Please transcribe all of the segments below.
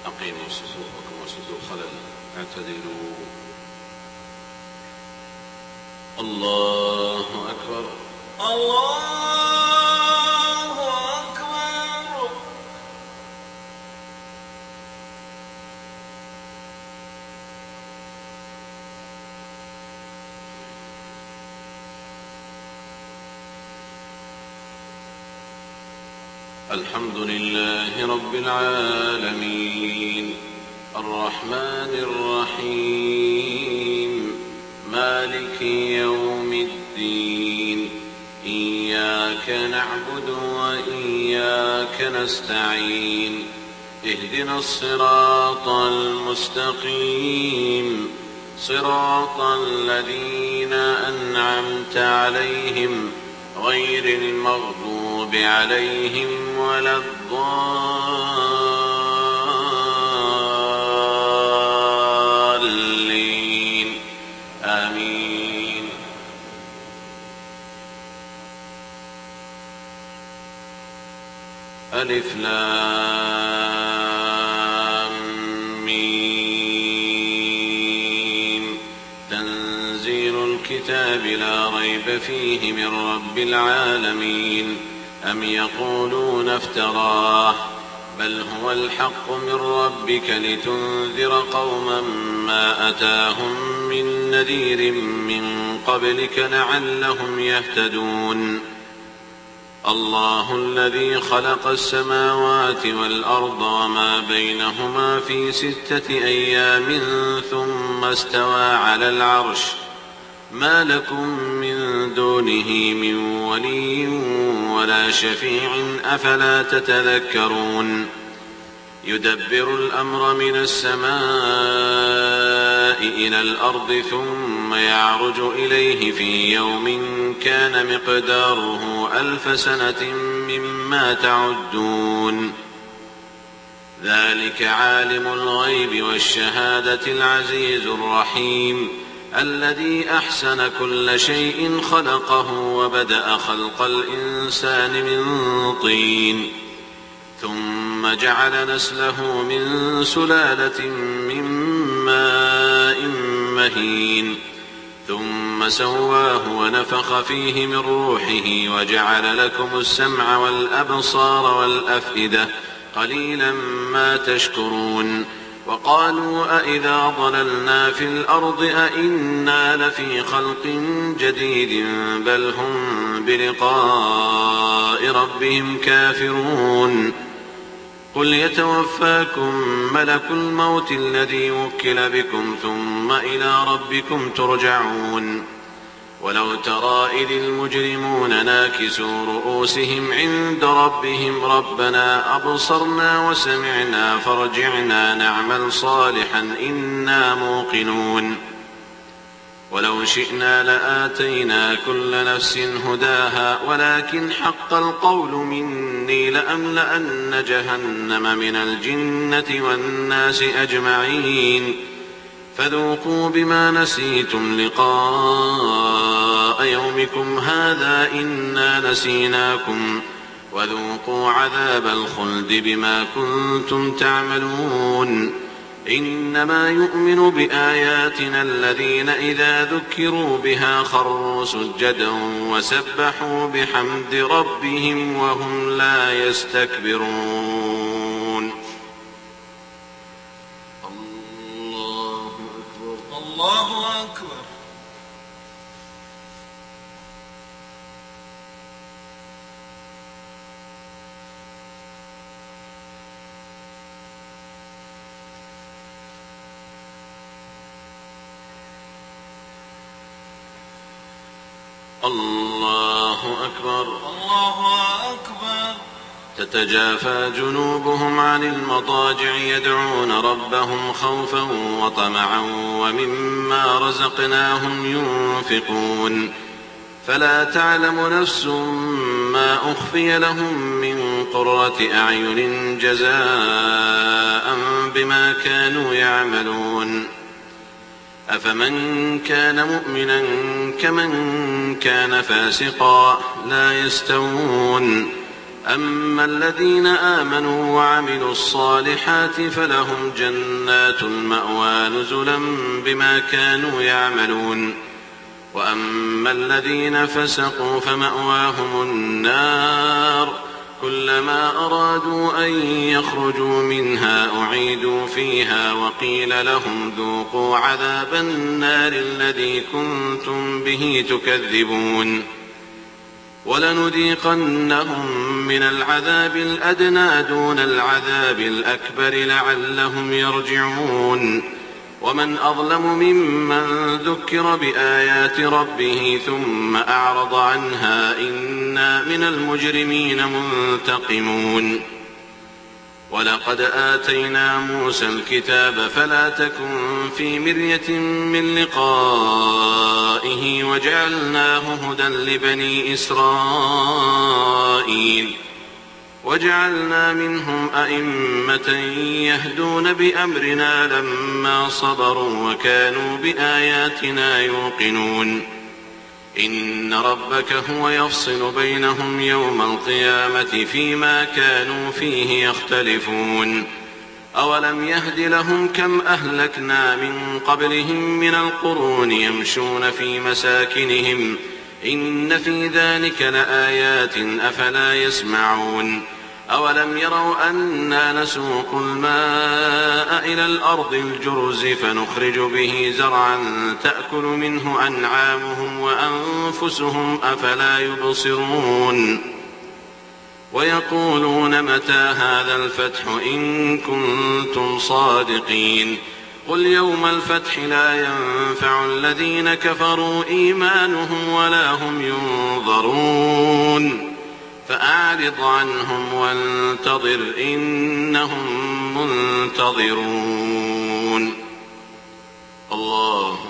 أقيموا صفوفكم وسدوا الخلل، اعتدلوا. الله أكبر. الله أكبر. الحمد لله رب العالمين، الرحمن الرحيم، مالك يوم الدين، إياك نعبد وإياك نستعين، اهدنا الصراط المستقيم، صراط الذين أنعمت عليهم غير المغضوب عليهم ولا الضالين، آمين. ألف لام ميم. تنزيل الكتاب لا ريب فيه من رب العالمين. أم يقولون افتراه، بل هو الحق من ربك لتنذر قوما ما أتاهم من نذير من قبلك لعلهم يهتدون. الله الذي خلق السماوات والأرض وما بينهما في 6 أيام ثم استوى على العرش، ما لكم من دونه من ولي ولا شفيع أفلا تتذكرون. يدبر الأمر من السماء إلى الأرض ثم يعرج إليه في يوم كان مقداره 1000 سنة مما تعدون. ذلك عالم الغيب والشهادة العزيز الرحيم، الذي أحسن كل شيء خلقه وبدأ خلق الإنسان من طين، ثم جعل نسله من سلالة من ماء مهين، ثم سواه ونفخ فيه من روحه وجعل لكم السمع والأبصار والأفئدة، قليلا ما تشكرون. وقالوا أإذا ضللنا في الأرض أإنا لفي خلق جديد بل هم بلقاء ربهم كافرون. قل يتوفاكم ملك الموت الذي وكل بكم ثم إلى ربكم ترجعون. ولو ترى إذ المجرمون ناكسوا رؤوسهم عند ربهم ربنا أبصرنا وسمعنا فارجعنا نعمل صالحا إنا موقنون. ولو شئنا لآتينا كل نفس هداها ولكن حق القول مني لأملأن جهنم من الجنة والناس أجمعين. فذوقوا بما نسيتم لقاء يومكم هذا إنا نسيناكم وذوقوا عذاب الخلد بما كنتم تعملون. إنما يؤمن بآياتنا الذين إذا ذكروا بها خروا سجدا وسبحوا بحمد ربهم وهم لا يستكبرون. الله أكبر. الله أكبر. الله أكبر. تتجافى جنوبهم عن المضاجع يدعون ربهم خوفا وطمعا ومما رزقناهم ينفقون. فلا تعلم نفس ما أخفي لهم من قرة أعين جزاء بما كانوا يعملون. أفمن كان مؤمنا كمن كان فاسقا لا يستوون. أما الذين آمنوا وعملوا الصالحات فلهم جنات المأوى نزلا بما كانوا يعملون. وأما الذين فسقوا فمأواهم النار كلما أرادوا أن يخرجوا منها أعيدوا فيها وقيل لهم ذوقوا عذاب النار الذي كنتم به تكذبون. ولنذيقنهم من العذاب الأدنى دون العذاب الأكبر لعلهم يرجعون. ومن أظلم ممن ذكر بآيات ربه ثم أعرض عنها إنا من المجرمين منتقمون. ولقد آتينا موسى الكتاب فلا تكن في مرية من لقائه وجعلناه هدى لبني إسرائيل وجعلنا منهم أئمة يهدون بأمرنا لما صبروا وكانوا بآياتنا يوقنون. إن ربك هو يفصل بينهم يوم القيامة فيما كانوا فيه يختلفون. أولم يهد لهم كم أهلكنا من قبلهم من القرون يمشون في مساكنهم إن في ذلك لآيات أفلا يسمعون. أولم يروا أنا نسوق الماء إلى الأرض الجرز فنخرج به زرعا تأكل منه أنعامهم وأنفسهم أفلا يبصرون. ويقولون متى هذا الفتح إن كنتم صادقين. قل يوم الفتح لا ينفع الذين كفروا إيمانهم ولا هم ينظرون. فأعرض عنهم وانتظر إنهم منتظرون. الله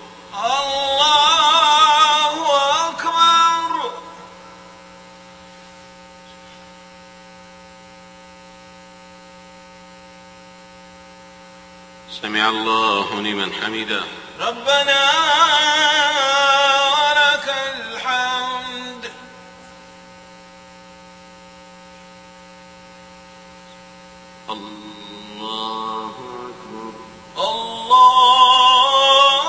أكبر. سمع الله لمن حمده. ربنا ولك الحمد. الله أكبر. الله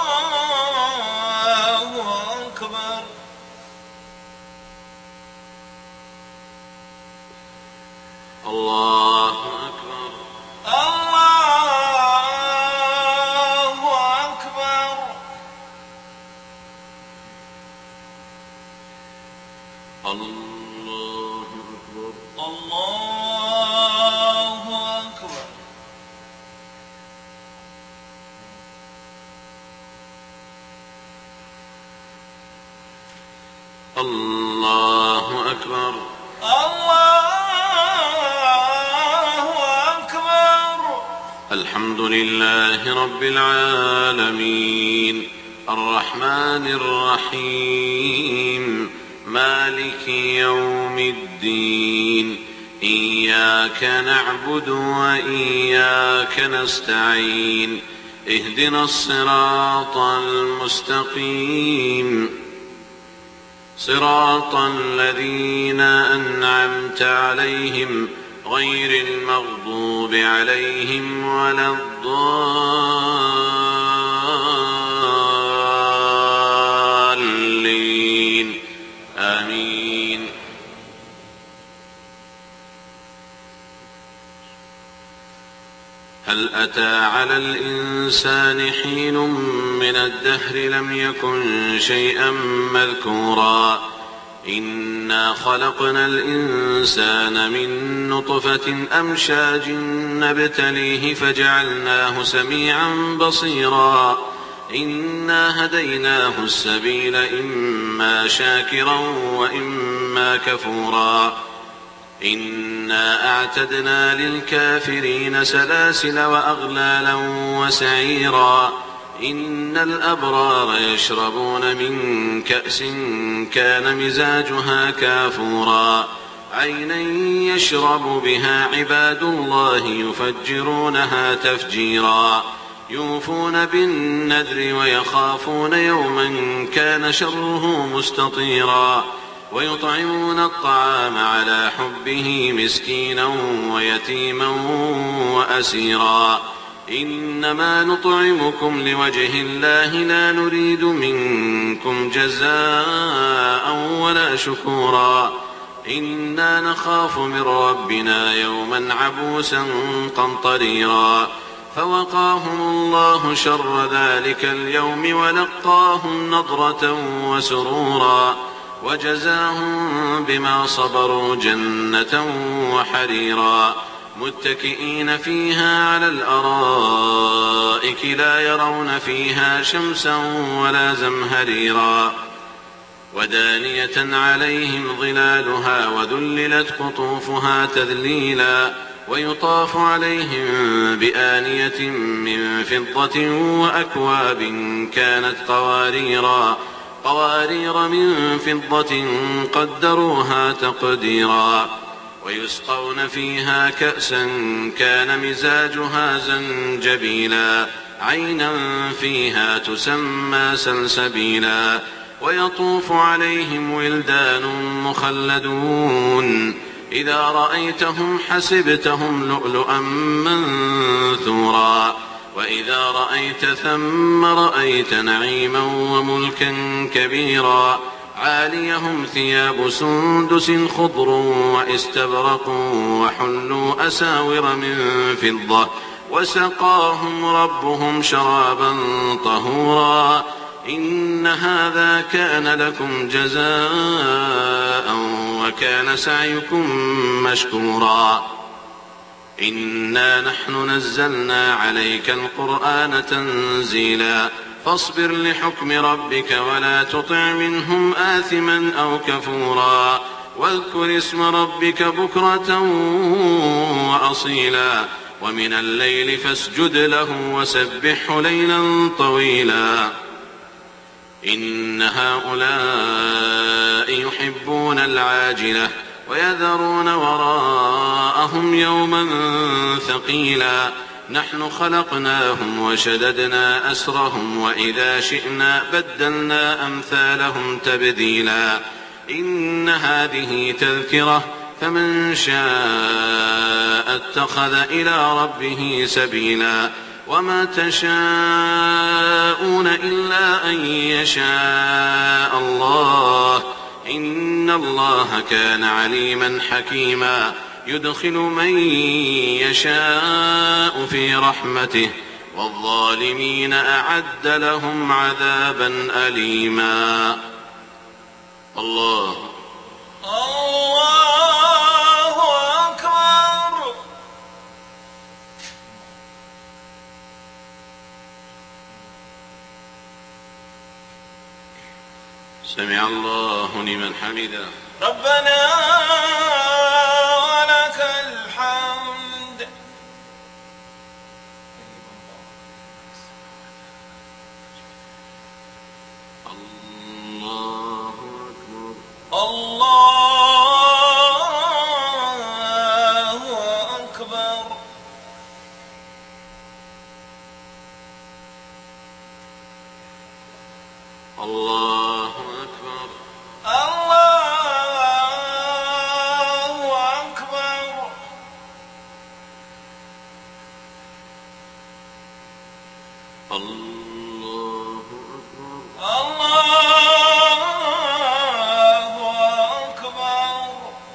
أكبر. الله أكبر. الله أكبر. الله أكبر. الله أكبر. الله أكبر. الله أكبر. الحمد لله رب العالمين الرحمن الرحيم مالك يوم الدين إياك نعبد وإياك نستعين اهدنا الصراط المستقيم صراط الذين أنعمت عليهم غير المغضوب عليهم ولا الضالين آمين. هل أتى على الإنسان حين من الدهر لم يكن شيئا مذكورا إنا خلقنا الإنسان من نطفة أمشاج نبتليه فجعلناه سميعا بصيرا إنا هديناه السبيل إما شاكرا وإما كفورا إنا أعتدنا للكافرين سلاسل وأغلالا وسعيرا إن الأبرار يشربون من كأس كان مزاجها كافورا عينا يشرب بها عباد الله يفجرونها تفجيرا يوفون بالنذر ويخافون يوما كان شره مستطيرا ويطعمون الطعام على حبه مسكينا ويتيما وأسيرا إنما نطعمكم لوجه الله لا نريد منكم جزاء ولا شكورا إنا نخاف من ربنا يوما عبوسا قمطريرا فوقاهم الله شر ذلك اليوم ولقاهم نضرة وسرورا وجزاهم بما صبروا جنة وحريرا متكئين فيها على الأرائك لا يرون فيها شمسا ولا زمهريرا ودانية عليهم ظلالها وذللت قطوفها تذليلا ويطاف عليهم بآنية من فضة وأكواب كانت قوارير من فضة قدروها تقديرا ويسقون فيها كأسا كان مزاجها زنجبيلا عينا فيها تسمى سلسبيلا ويطوف عليهم ولدان مخلدون إذا رأيتهم حسبتهم لؤلؤا منثورا وإذا رأيت ثم رأيت نعيما وملكا كبيرا عاليهم ثياب سندس خضر واستبرق وحلوا أساور من فضة وسقاهم ربهم شرابا طهورا إن هذا كان لكم جزاء وكان سعيكم مشكورا إنا نحن نزلنا عليك القرآن تنزيلا فاصبر لحكم ربك ولا تطع منهم آثما أو كفورا واذكر اسم ربك بكرة وأصيلا ومن الليل فاسجد له وسبحه ليلا طويلا إن هؤلاء يحبون العاجلة ويذرون وراءهم يوما ثقيلا نحن خلقناهم وشددنا أسرهم وإذا شئنا بدلنا أمثالهم تبديلا إن هذه تذكرة فمن شاء اتخذ إلى ربه سبيلا وما تشاءون إلا أن يشاء الله إن الله كان عليما حكيما يدخل من يشاء في رحمته والظالمين أعد لهم عذابا أليما الله أكبر. سمع الله لمن حمده ربنا ولك الحمد. الله أكبر الله أكبر. الله أكبر الله أكبر. الله أكبر الله أكبر.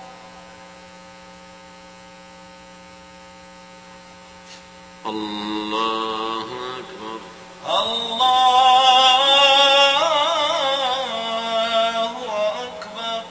الله أكبر الله أكبر.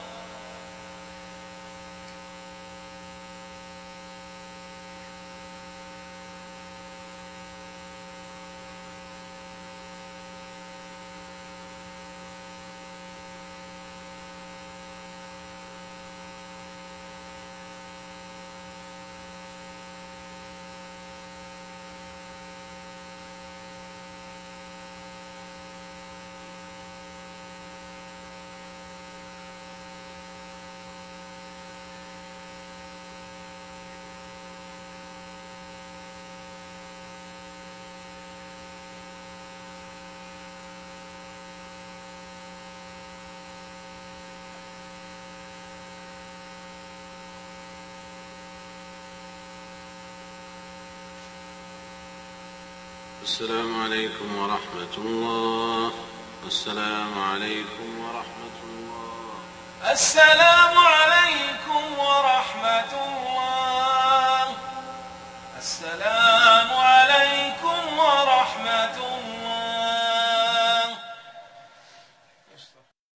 السلام عليكم ورحمة الله. السلام عليكم ورحمة الله. السلام